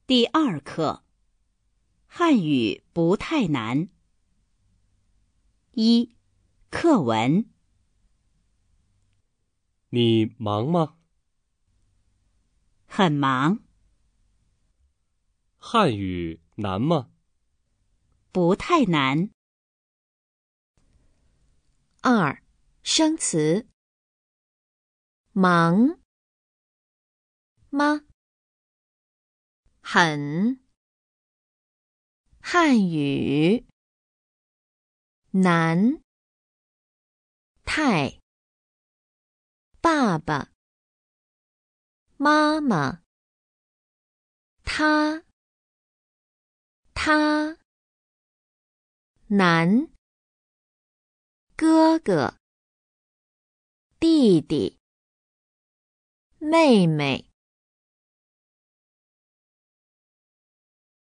第2课，汉语不太难。1. 课文。 你忙吗？ 很忙。 汉语难吗？ 不太难。 2. 生词。忙吗？很。汉语难。太。爸爸妈妈他难。哥哥弟弟妹妹